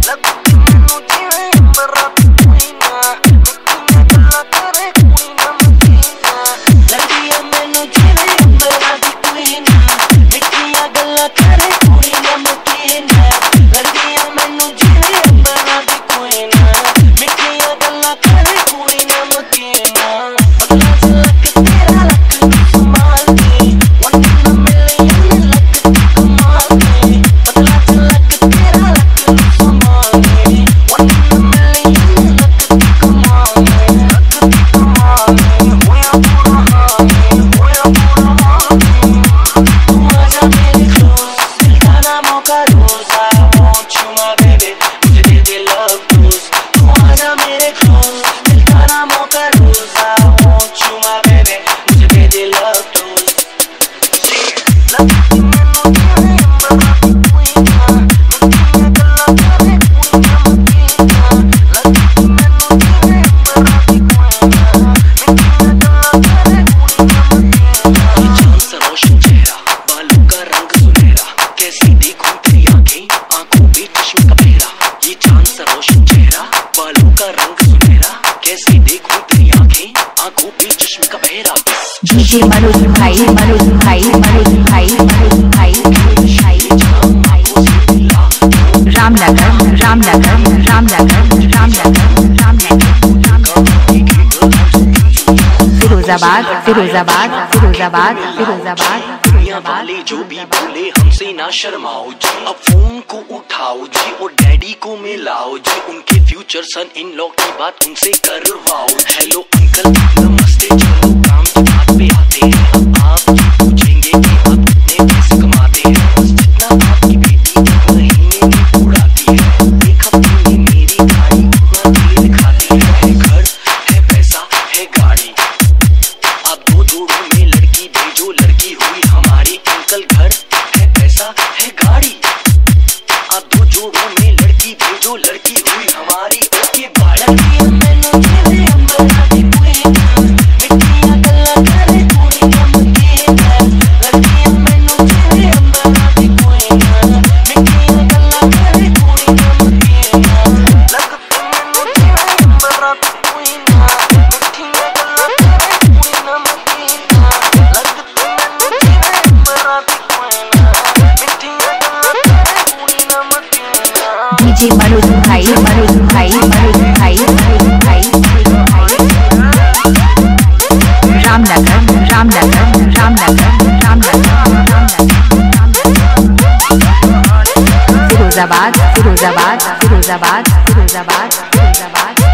DJ Manoj भाई रामनगर फिरोजाबाद दुनिया वाले जो भी बोले हमसे ना शर्माओ जी, अब फोन को उठाओ जी और डैडी को मिलाओ जी, उनके फ्यूचर सन इन लॉ की बात उनसे करवाओ। हेलो अंकल नमस्ते, चलो काम की बात पे आते हैं। अब आप पूछेंगे कि आप कितने पैसे कमाते हैं, बस जितना आपकी बेटी महीने में उड़ाती है। एक हफ्ते में मेरी गाड़ी उतना तेल खाती है। घर है, पैसा है, गाड़ी, अब दो जोड़ों में लड़की भेजो, लड़की हुई हमारी। अंकल घर है, पैसा है, गाड़ी, अब दो जोड़ों में लड़की भेजो, लड़की हुई हमारी। Okay bye. डीजे मनोज भाई रामनगर फिरोजाबाद